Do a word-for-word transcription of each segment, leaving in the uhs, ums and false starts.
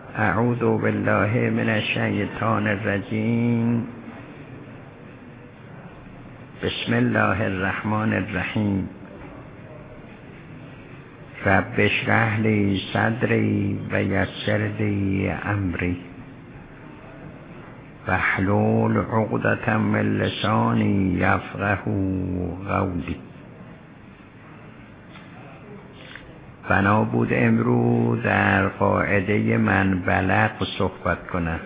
اعوذ بالله من الشیطان الرجیم. بسم الله الرحمن الرحیم. رب اشرح لی صدری و یسر لی امری واحلل عقدة من لسانی یفقهوا قولی. بنا بود امروز در قاعده من بلغ صحبت کنم،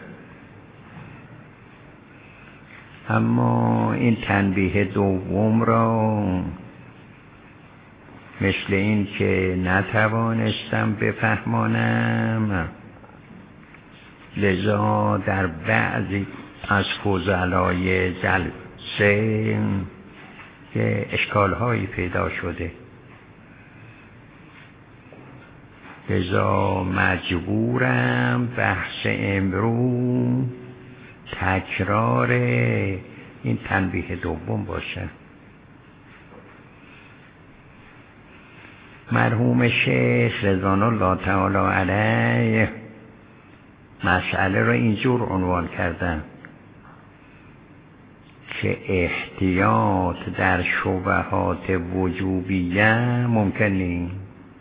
اما این تنبیه دوم را مثل این که نتوانستم بفهمانم، لذا در بعضی از فضلای جلسه که اشکالهایی پیدا شده، لذا مجبورم بحث امروز تکرار این تنبیه دوم باشه. مرحوم شیخ رضوان الله تعالی علیه مسئله را اینجور عنوان کردن که احتیاط در شبهات وجوبیه ممکن نیست.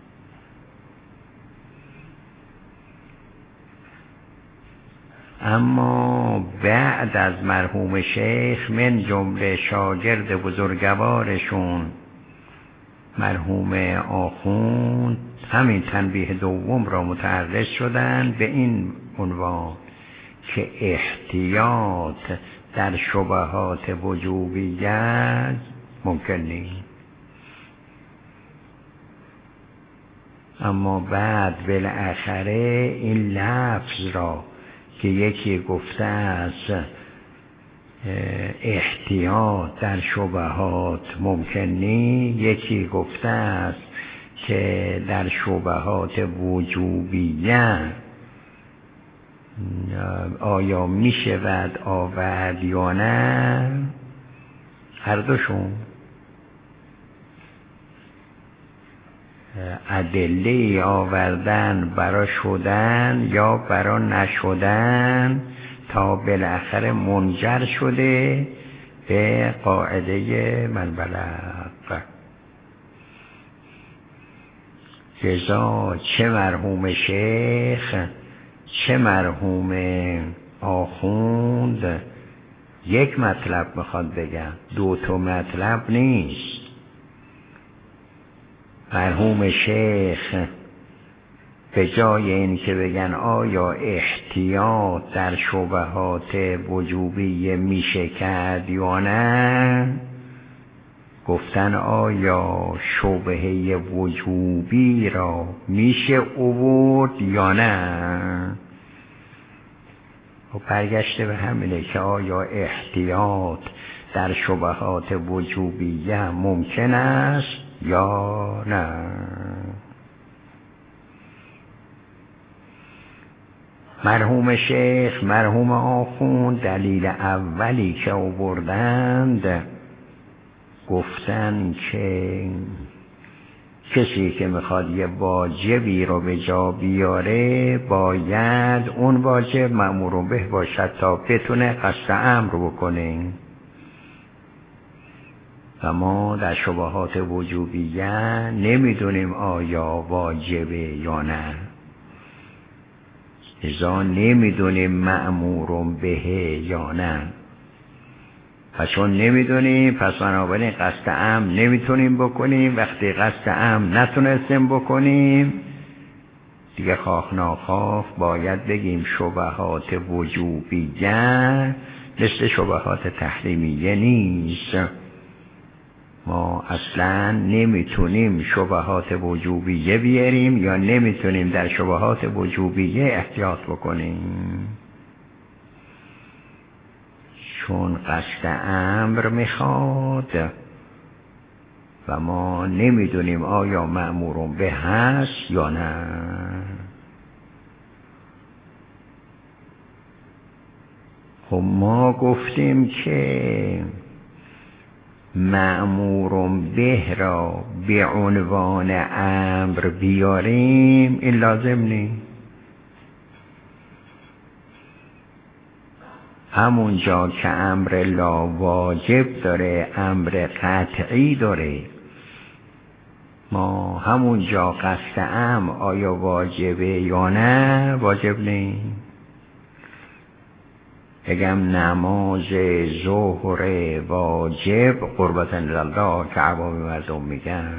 اما بعد از مرحوم شیخ من جمله شاگرد بزرگوارشون مرحوم آخوند همین تنبیه دوم را متعرض شدن به این عنوان که احتیاط در شبهات وجوبیت ممکن نیست. اما بعد بالاخره این لفظ را که یکی گفته است احتیاط در شبهات ممکن نیست، یکی گفته است که در شبهات وجوبیه آیا می شود آورد یا نه، هر دوشون ادله آوردن برا شدن یا برا نشدن تا بالاخره منجر شده به قاعده من بلغ. لذا چه مرحوم شیخ چه مرحوم آخوند یک مطلب میخواد بگم، دو تا مطلب نیست. مرحوم شیخ به جای این که بگن آیا احتیاط در شبهات وجوبیه میشه کرد یا نه، گفتن آیا شبهه وجوبی را میشه آورد یا نه. و برگشته به همینه که آیا احتیاط در شبهات وجوبیه ممکن است یا نه. مرحوم شیخ مرحوم آخوند دلیل اولی که آوردند گفتن که کسی که میخواد یه واجبی رو به جا بیاره باید اون واجب مأمور به باشد تا بتونه قصد امر رو بکنه. و ما در شبهات وجوبیه نمیدونیم آیا واجبه یا نه، لذا نمیدونیم مأمور به یا نه. پس چون نمیدونیم پس بنابراین قصد امر نمیتونیم بکنیم. وقتی قصد امر نتونستیم بکنیم دیگه خواه ناخواه باید بگیم شبهات وجوبیه مثل شبهات تحریمیه نیست. ما اصلا نمیتونیم شبهات وجوبیه بیاریم یا نمیتونیم در شبهات وجوبیه احتیاط بکنیم، چون قصد امر میخواد و ما نمیدونیم آیا مأمور به هست یا نه. خب ما گفتیم که مأمور به را به عنوان امر بیاریم این لازم نیست. همون جا که امر لا واجب داره امر قطعی داره. ما همون جا قصد ام آیا واجبه یا نه واجب نیست. بگم نماز ظهر واجب قربتا الله که عوام مردم میگن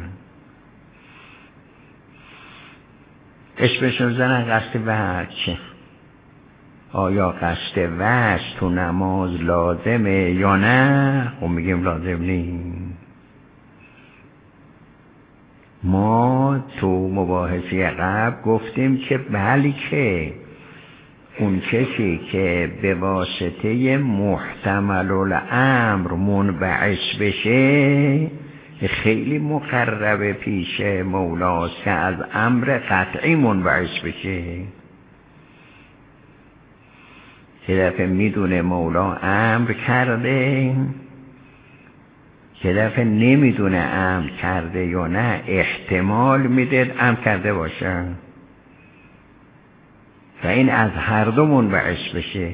اسمش رو زنن قصد وجه. آیا قصد وجه تو نماز لازمه یا نه؟ خب میگیم لازم نیست. ما تو مباحثه قبل گفتیم که بلی که اون کسی که به واسطه محتمل الامر منبعث بشه خیلی مقرب پیش مولاست که از امر قطعی منبعث بشه. یه دفعه میدونه مولا امر کرده، یه دفعه نمیدونه امر کرده یا نه، احتمال میده امر کرده باشه و این از هر دو منبعث بشه.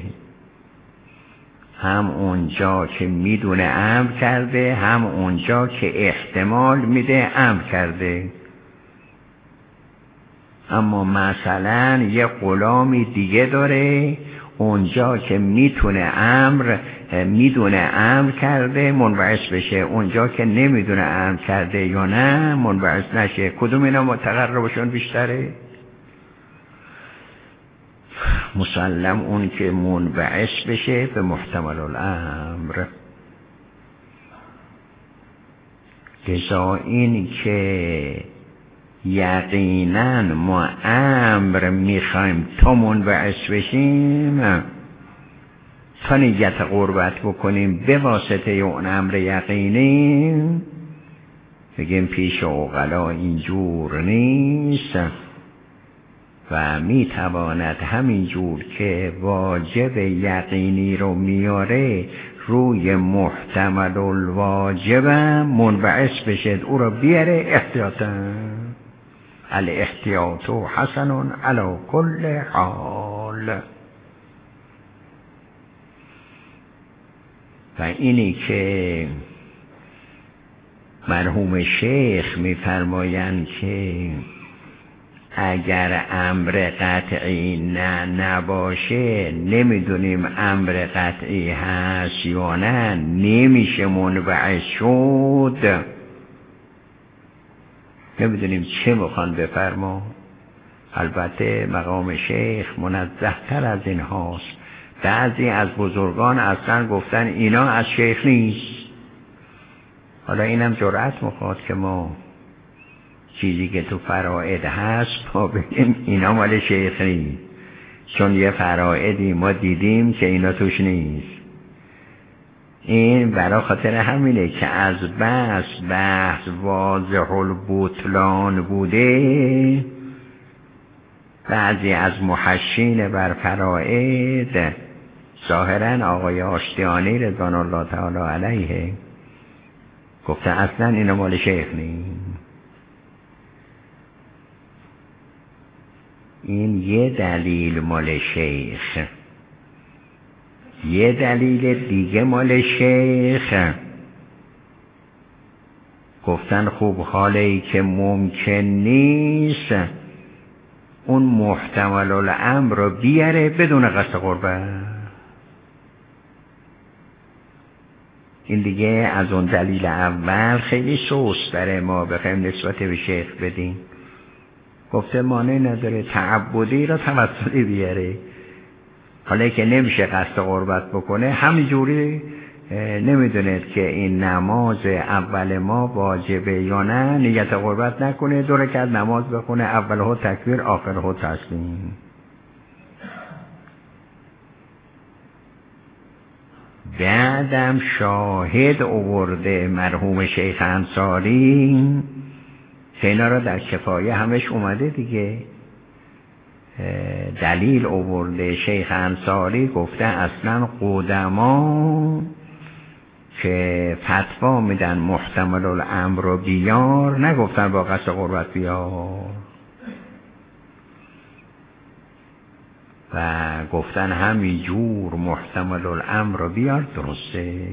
هم اونجا که میدونه امر کرده، هم اونجا که احتمال میده امر کرده. اما مثلا یه غلامی دیگه داره، اونجا که میتونه امر میدونه امر کرده منبعث بشه، اونجا که نمیدونه امر کرده یا نه منبعث نشه. کدوم اینا متقربشون بیشتره؟ مسلم اون که منبعث بشه به محتمل الامر. لذا این که یقینا ما امر میخوایم تا منبعث بشیم، تا نیت قربت بکنیم به واسطه اون امر یقینی، بگیم پیش عقلا اینجور نیست و میتواند همینجور که واجب یقینی رو میاره روی محتمل الواجب منبعث بشه، او رو بیاره احتیاطا. الاحتیاط حسن علی کل حال. و اینی که مرحوم شیخ میفرمایند که اگر امر قطعی نه نباشه نمیدونیم امر قطعی هست یا نه، نمیشه منبعث شد، نمیدونیم چه میخوان بفرما. البته مقام شیخ منزه تر از این هاست. بعضی از بزرگان اصلا گفتن اینا از شیخ نیست. حالا اینم جرأت میخواد که ما چیزی که تو فرائض هست ما بگیم اینا مال شیخ نیست، چون یه فرائضی ما دیدیم که اینا توش نیست. این برای خاطر همینه که از بس بحث واضح البطلان بوده، بعضی از محشین بر فرائض ظاهرا آقای آشتیانی رضوان الله تعالی علیه گفته اصلا اینا مال شیخ نیست. این یه دلیل مال شیخ. یه دلیل دیگه مال شیخ گفتن خوب حالی که ممکن نیست اون محتمل الامر رو بیاره بدون قصد قربت. این دیگه از اون دلیل اول خیلی سوس برای ما بخوایم نسبت به شیخ بدیم. گفته مانع نداره تعبدی را توسلی بیاره، حالا که نمیشه قصد قربت بکنه همینجوری نمیدونه که این نماز اول ما واجبه یا نه، نیت قربت نکنه، دو رکعت نماز بخونه، اولها تکبیر آخرها تسلیم. بعدم شاهد آورده مرحوم شیخ انصاری که اینا را در کفایه همش اومده دیگه. دلیل آورده شیخ انصاری گفته اصلا قدما که فتوا میدن محتمل الامر رو بیار، نگفتن با قصد قربت بیار. و گفتن همینجور محتمل الامر رو بیار، درسته.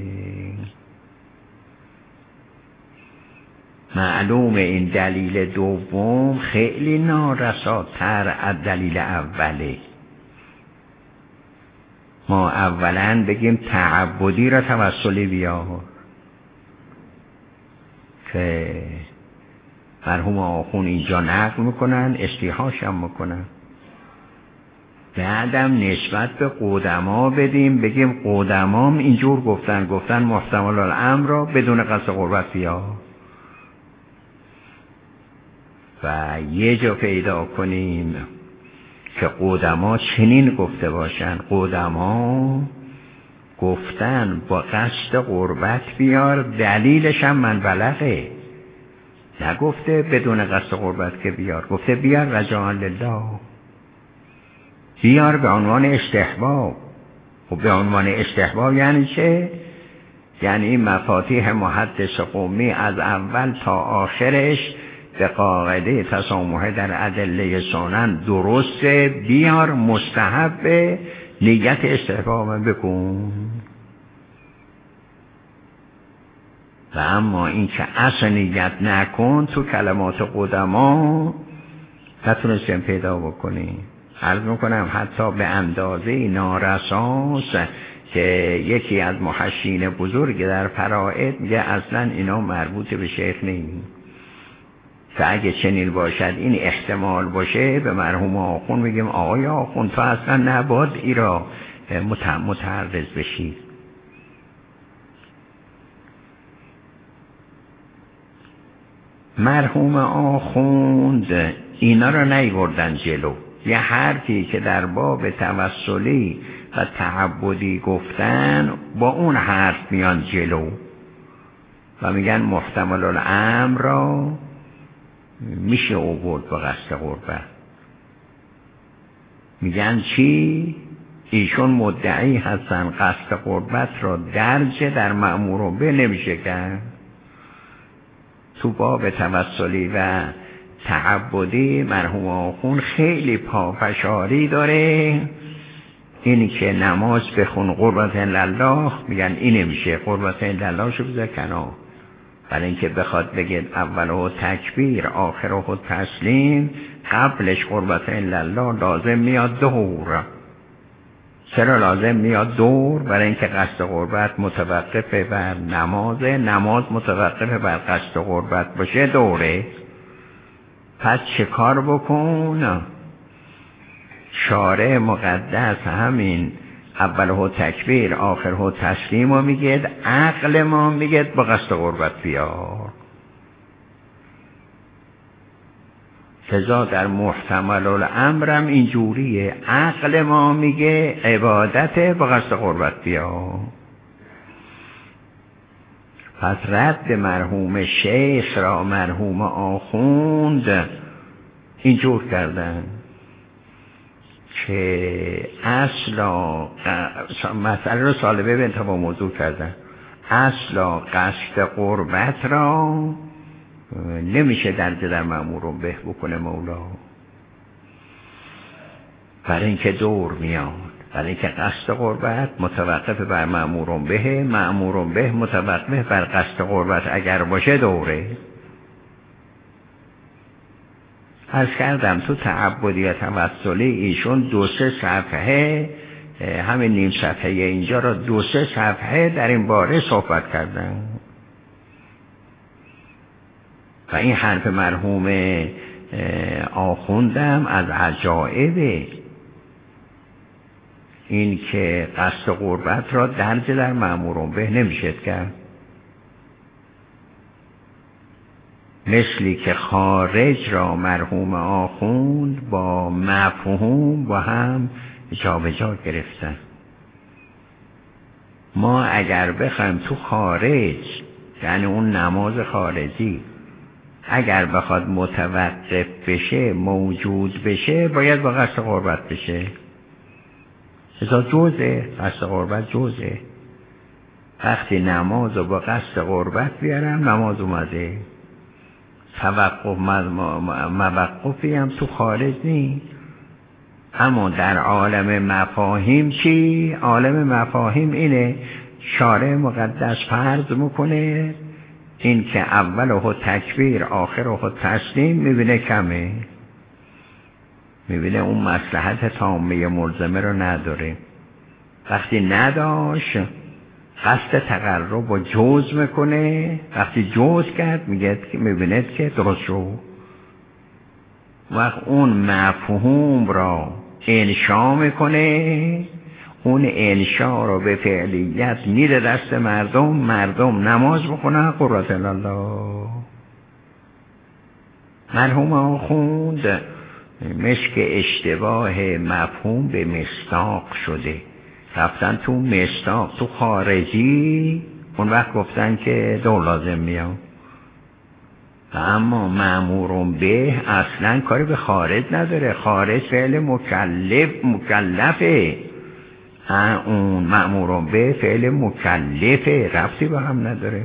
معلوم این دلیل دوم خیلی نارساتر از دلیل اوله. ما اولا بگیم تعبدی را توسلی بیار که مرحوم آخون اینجا نقل میکنن، استیحاش هم میکنن. بعدم نسبت به قدما بدیم، بگیم قدمام اینجور گفتن، گفتن محتمل الامر را بدون قصد قربت بیار. و یه جا پیدا کنیم که قدما چنین گفته باشن. قدما گفتن با قصد قربت بیار، دلیلش هم من بلغه. نگفته بدون قصد قربت که بیار، گفته بیار رجاء لله، بیار به عنوان استحباب. و به عنوان استحباب یعنی چه؟ یعنی مفاتیح محدث قومی از اول تا آخرش به قاعده تسامح در ادله سنن درسته، بیار مستحب، نیت استحباب بکن. و اما این که اصلا نیت نکن تو کلمات قدما نتونستیم پیدا بکنیم. عرض میکنم حتی به اندازه نارساس که یکی از محشین بزرگ در فرائض میگه اصلا اینا مربوط به شیخ نیست. که اگه چنین باشد، این احتمال باشه، به مرحوم آخون میگیم آقای آخون تو اصلا نباید ای را متعرض بشید. مرحوم آخوند اینا را نیوردن جلو. یه حرفی که در باب توسلی و تعبدی گفتن با اون حرف میان جلو و میگن محتمل الامر را میشه آورد با قصد قربت. میگن چی؟ ایشون مدعی هستن قصد قربت را درج در مأمور به نمیشه کرد. تو باب توسلی و تعبدی مرحوم آخون خیلی پافشاری داره. اینی که نماز بخون قربت لله، میگن این نمیشه، قربت لله شو بذار کنار. برای اینکه بخواد بگید اولو تکبیر آخرو تسلیم، قبلش قربت لله لازم میاد دور. چرا لازم میاد دور؟ برای اینکه قصد قربت متوقف بر نماز، نماز متوقف بر قصد قربت باشه دوره. پس چه کار بکن؟ شارع مقدس همین اولو تکبیر آخرو تسلیم رو میگید، عقل ما میگید با قصد قربت بیار. لذا در محتمل الامرم اینجوریه، عقل ما میگه عبادت با قصد قربت بیار. پس رد مرحوم شیخ را مرحوم آخوند اینجور کردن که اصلا مسئله رو سالبه به انتباه موضوع کردن. اصلا قصد قربت را نمیشه درجه در مأمور به بکنه مولا، برای اینکه دور میاد. برای اینکه قصد قربت متوقف بر مأمور به، مأمور به متوقف بر قصد قربت اگر باشه دوره. عرض کردم تو تعبدی توسلی ایشون دو سه صفحه، همین نیم صفحه اینجا را دو سه صفحه در این باره صحبت کردن. و این حرف مرحوم آخوندم از عجائبه، این که قصد قربت را درجه در مأمور به نمیشه کرد. مثلی که خارج را مرحوم آخوند با مفهوم با هم جا به جا گرفتن. ما اگر بخوایم تو خارج، یعنی اون نماز خارجی، اگر بخواد متوقف بشه، موجود بشه، باید با قصد قربت بشه. ازا جزه، قصد قربت جزه. وقتی نماز رو با قصد قربت بیارم، نماز اومده. توقف موقفی هم تو خارج نیست. اما در عالم مفاهیم چی؟ عالم مفاهیم اینه شارع مقدس فرض میکنه این که اول تکبیر آخر تسلیم میبینه کمه، میبینه اون مصلحت تامه ملزمه رو نداره. وقتی نداشت قصد تقرب و جوز میکنه، وقتی جوز کرد میگه میبینه که درست شد. وقت اون مفهوم را انشا میکنه، اون انشا رو به فعلیت میده دست مردم، مردم نماز بخونن قرة الله. مرحوم آخوند مشک اشتباه مفهوم به مصداق شده، رفتن تو مصداق تو خارجی، اون وقت گفتن که دو لازم میام. اما مأمورون به اصلا کاری به خارج نداره، خارج فعل مکلف مکلفه، اون مأمورون به فعل مکلفه، ربطی به هم نداره.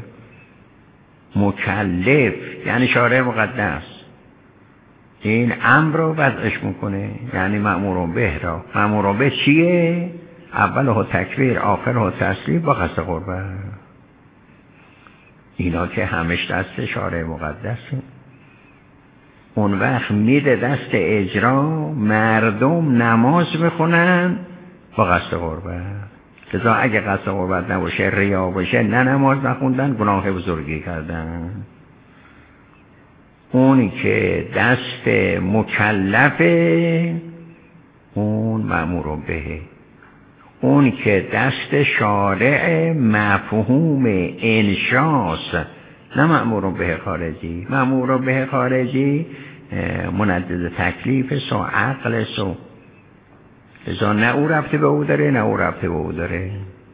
مکلف یعنی شارع مقدس این امر رو وضعش میکنه، یعنی مأمورون به را. مأمورون به چیه؟ اول ها تکبیر آخر ها تسلیم با قصد قربت. اینا که همش دست شارع مقدسه. اون وقت میده دست اجرا، مردم نماز میخونن با قصد قربت. لذا اگه قصد قربت نباشه، ریا باشه، نه نماز نخوندن، گناه بزرگی کردن. اونی که دست مکلفه اون مأمور بهه، اون که دست شارع مفهوم انشاست، نه مأمور به خارجی. مأمور به خارجی منجز تکلیف و عقل و لذا نه او رفته به او داره نه او رفته به او داره.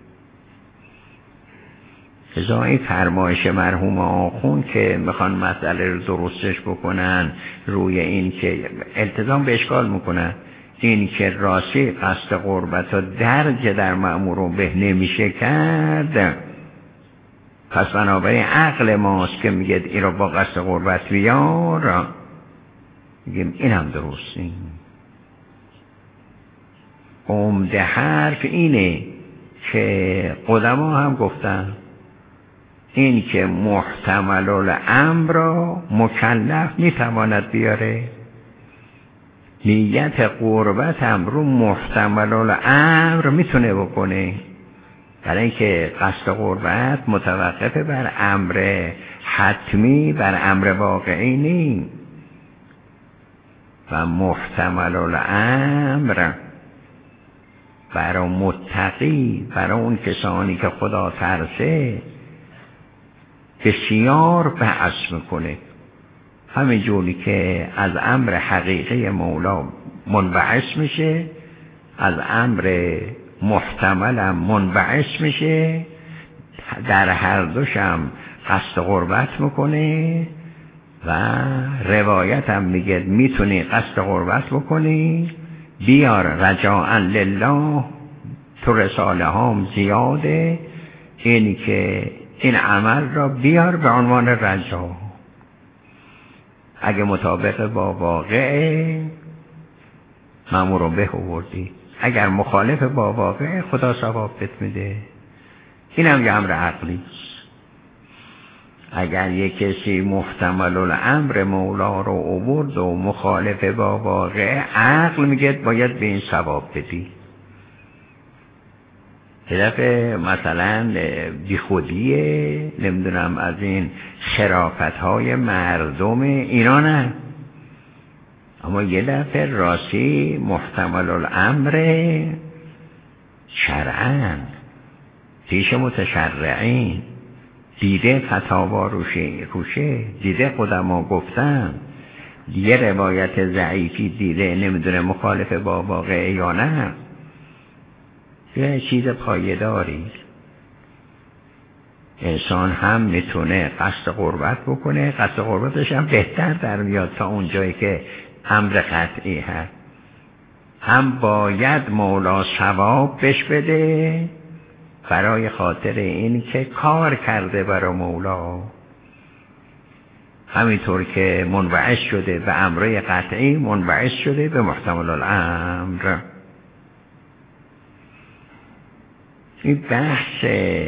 لذا این فرمایش مرحوم آخوند که میخوان مسئله رو درستش بکنن روی این که التزام به اشکال میکنن، این که راستی قصد قربت و درج در مأمور به نمیشه کرد، پس بنابراین عقل ماست که میگه این رو با قصد قربت بیار، میگیم این هم درست این. عمده حرف اینه که قدما هم گفتن این که محتمل الامر را مکلف میتواند بیاره، نیت قربت هم رو محتمل الامر میتونه بکنه، برای اینکه قصد قربت متوقف بر امر حتمی، بر امر واقعی نیست. و محتمل الامر برای متقی، برای اون کسانی که خدا ترسه بسیار بحث میکنه. همین جوری که از امر حقیقی مولا منبعث میشه، از امر محتملم منبعث میشه، در هر دوشم قصد قربت میکنه و روایت هم میگه میتونی قصد قربت بکنی، بیار رجاء لله، تو رساله هم زیاده، اینی که این عمل را بیار به عنوان رجا. اگه مطابق با واقع مأمور به آوردی، اگر مخالف با واقع خدا ثواب بهت میده. این هم یه امر عقلی است. اگر یک کسی محتمل الامر مولا رو آورد و مخالف با واقع، عقل میگه باید به این ثواب بدی. هدف مثلا بیخودیه، نمیدونم از این خرافت های مردم اینا نه، اما یه دفعه راستی محتمل الامر شرعاً پیش متشرعین دیده فتاوا روشه روشه دیده قدما گفتن، یه روایت ضعیفی دیده نمیدونه مخالف با واقع یا نه، یه چیز پایداری. انسان هم میتونه قصد قربت بکنه، قصد قربتش هم بهتر در میاد تا اون جایی که امر قطعی هست. هم باید مولا ثواب بش بده برای خاطر این که کار کرده برای مولا، همینطور که منبعث شده به امره قطعی منبعث شده به محتمل الامر. این بحث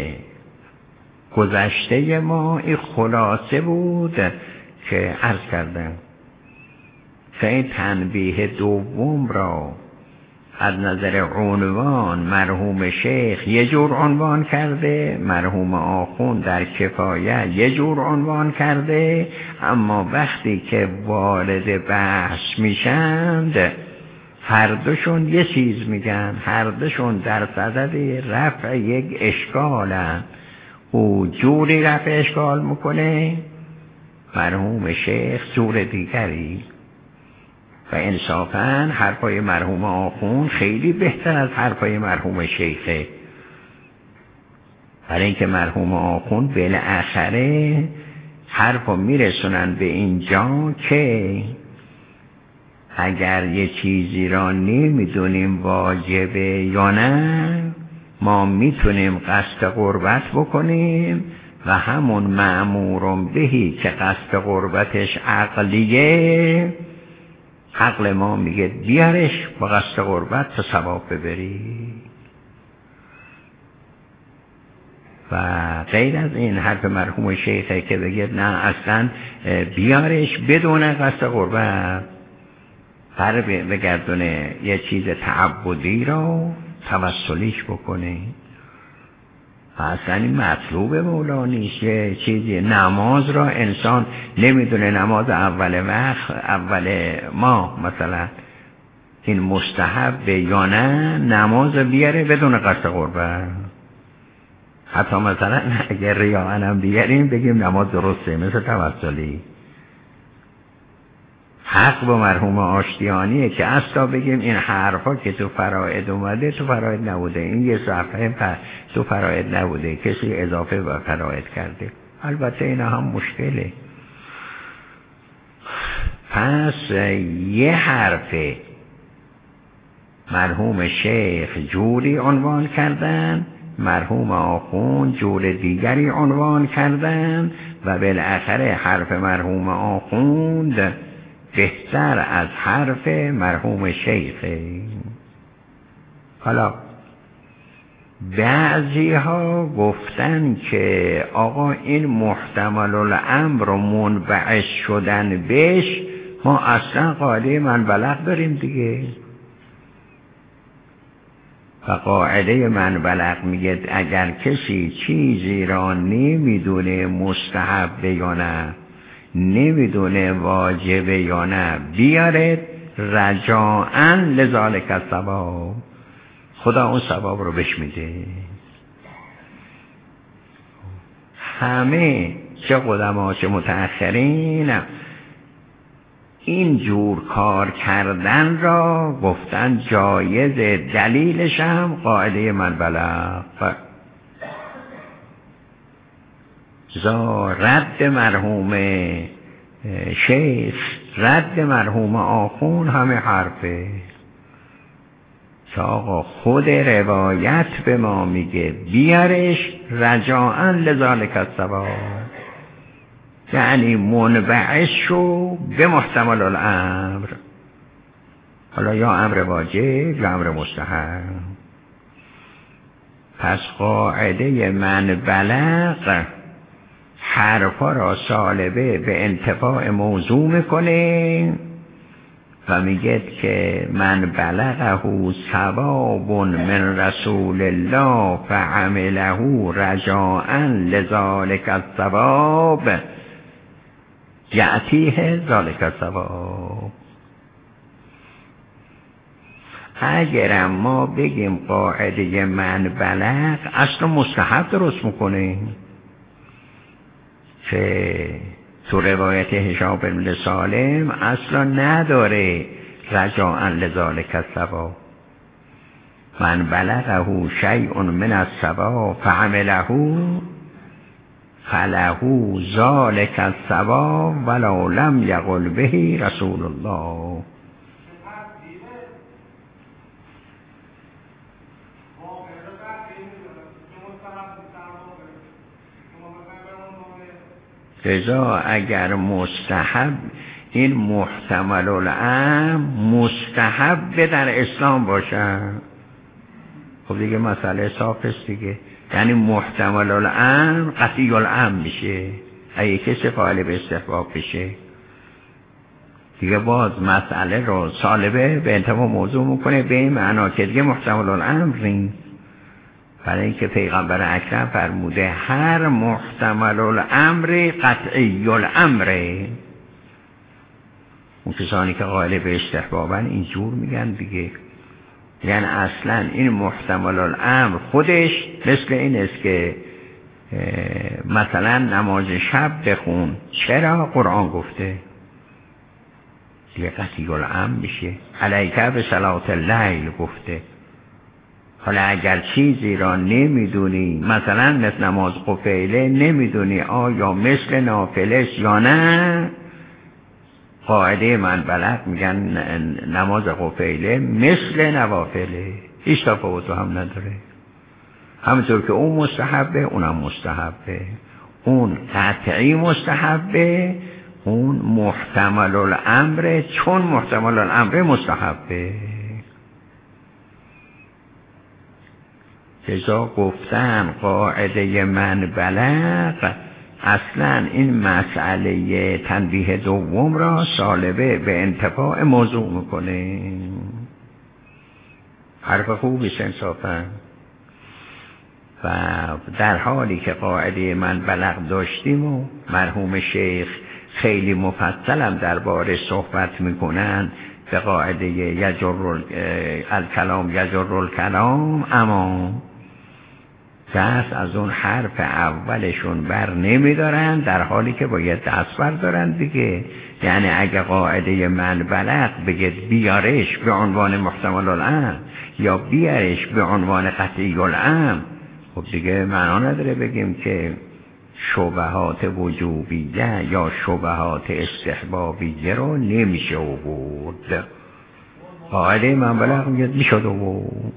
گذشته ما این خلاصه بود که عرض کردم که این تنبیه دوم را از نظر عنوان مرحوم شیخ یه جور عنوان کرده، مرحوم آخوند در کفایه یه جور عنوان کرده، اما وقتی که وارد بحث میشند هر دوشون یه چیز میگن، هر دوشون در صدد رفع یک اشکالن. او جوری رفع اشکال میکنه، مرحوم شیخ جور دیگری. و انصافاً حرفای مرحوم آخوند خیلی بهتر از حرفای مرحوم شیخه، برای اینکه مرحوم آخوند بالاخره حرفو میرسونن به اینجا که اگر یه چیزی را نمیدونیم واجبه یا نه، ما میتونیم قصد قربت بکنیم و همون مأمورم بهی که قصد قربتش عقلیه، عقل ما میگه بیارش با قصد قربت تا ثواب ببری. و غیر از این حرف مرحوم شیخه که بگه نه اصلا بیارش بدون قصد قربت، پر بگردونه یه چیز تعبدی رو توسلیش بکنه. اصلا این مطلوب مولا نیست. یه چیزی نماز را انسان نمیدونه نماز اول وقت اول ماه مثلا این مستحب یا نه، نماز بیاره بدون قصد قربت. حتی مثلا اگر ریاء هم بیاریم بگیم نماز درسته مثل توسلی. حق با مرحوم آشتیانیه که اصلا بگیم این حرفا که تو فرائض اومده تو فرائض نبوده، این یه صفحه تو فرائض نبوده، کسی اضافه به فرائض کرده. البته اینا هم مشکله. پس یه حرف مرحوم شیخ جوری عنوان کردن، مرحوم آخوند جور دیگری عنوان کردن و بالاخره حرف مرحوم آخوند بهتر از حرف مرحوم شیخه. حالا بعضی ها گفتن که آقا این محتمل الامر و منبعث شدن بهش ما اصلا قاعده من بلغ داریم دیگه. و قاعده من بلغ میگه اگر کسی چیزی را نمیدونه مستحب یا نه، نمیدونه واجبه یا نه، بیاره رجاءً لذالک الثواب، خدا اون ثواب رو بهش میده. همه چه قدما چه متأخرین این جور کار کردن را گفتن جایز، دلیلش هم قاعده من بلغ. زا رد مرحوم شیخ رد مرحوم آخوند همه حرفه که آقا خود روایت به ما میگه بیارش رجاءً لذالک الثواب، یعنی منبعث شو به محتمل الامر، حالا یا امر واجب یا امر مستحب. پس قاعده من بلغ حرفا را سالبه به انتفاع موضوع میکنه و میگه که من بلغه ثواب من رسول الله فعمله رجاءً لذالک الثواب یأتیه ذالک الثواب. اگرم ما بگیم قاعده من بلغ اصلا مستحب درست میکنه که تو روایت هشام بن سالم اصلا نداره رجاءً لذالک الثواب. من بلغه شیء من الثواب فعمله فله ذالک الثواب ولو لم یقل به رسول الله. لذا اگر مستحب این محتمل الامر مستحب در اسلام باشه، خب دیگه مسئله صاف است دیگه. یعنی محتمل الامر قطعی الامر میشه اگه کسی قائل به استحباب بشه دیگه. باز مسئله رو سالبه به انتها موضوع میکنه به این معنا که دیگه محتمل الامر نیست، برای اینکه پیغمبر اکرم فرموده هر محتمل الامر قطعی الامره. اون کسانی که قائل به استحبابن اینجور میگن دیگه، یعنی اصلا این محتمل الامر خودش مثل این است که مثلا نماز شب بخون، چرا؟ قرآن گفته دیگه قطعی الامر میشه. علیک به صلاة اللیل گفته. حالا اگر چیزی را نمیدونی، مثلا مثل نماز قفیله نمیدونی آیا مثل نافله یا نه، قاعده من بلغ میگن نماز قفیله مثل نوافله، هیچ تفاوت هم نداره. همونطور که اون مستحبه اونم مستحبه، اون قطعی مستحبه، اون محتمل الامره، چون محتمل الامره مستحبه. لذا گفتن قاعده من بلغ اصلا این مسئله تنبیه دوم را سالبه به انتفاع موضوع میکنه. حرف خوبی انصافا. و در حالی که قاعده من بلغ داشتیم و مرحوم شیخ خیلی مفصلم درباره صحبت میکنن به قاعده یجر الکلام یجر الکلام، اما دست از اون حرف اولشون بر نمیدارن در حالی که باید دست بردارن دیگه. یعنی اگه قاعده من بلغ بگید بیارش به عنوان محتمل الامر یا بیارش به عنوان قطعی الامر، خب دیگه معنا نداره بگیم که شبهات وجوبیه یا شبهات استحبابیه رو نمیشه آورد. قاعده من بلغ میگید میشد آورد.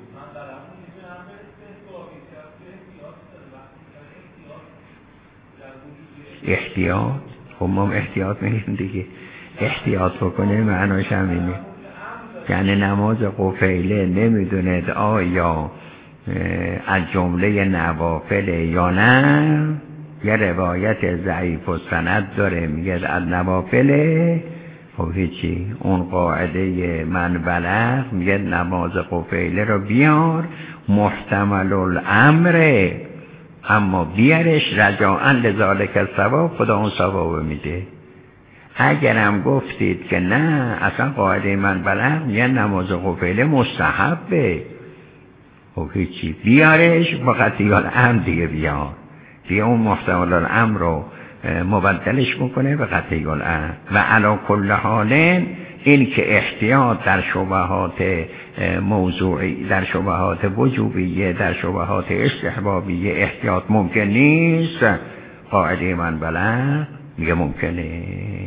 احتیاط، خب ما احتیاط میگیم دیگه، احتیاط بکنه معناش همینه. یعنی نماز قفیله نمیدوند آیا از جمله نوافل یا نه، یه روایت ضعیف و سند داره میگه از نوافله، خب هیچی. اون قاعده من بلغ میگه نماز قفیله رو بیار محتمل الامره، اما بیارش رجاءً لذالک الثواب، خدا اون ثواب میده. اگرم گفتید که نه اصلا قاعده من بلغ میگه نماز قفیله مستحبه، خب هیچی، بیارش با قطعی الامر دیگه بیار، دیگه اون محتمل الامر رو مبدلش میکنه به قطعی الامر. و علی کل حال این که احتیاط در شبهات موضوعی، در شبهات وجوبیه، در شبهات استحبابیه احتیاط ممکن نیست، قاعده من بلغ میگه ممکنه.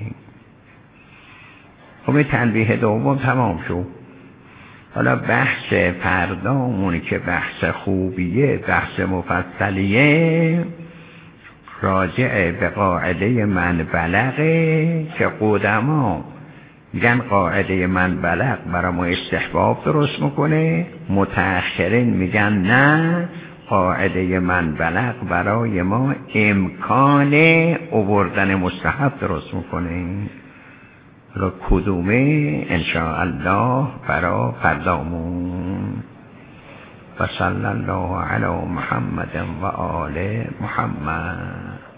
خب تنبیه دوم تمام شد. حالا بحث فردامون که بحث خوبیه، بحث مفصلیه، راجع به قاعده من بلغه که قدما میگن قاعده من بلغ برای ما استحباب درست میکنه، متأخرین میگن نه قاعده من بلغ برای ما امکان آوردن مستحب درست میکنه. حالا کدومه انشاءالله برای فردامون. و صلی الله علی محمد و آل محمد.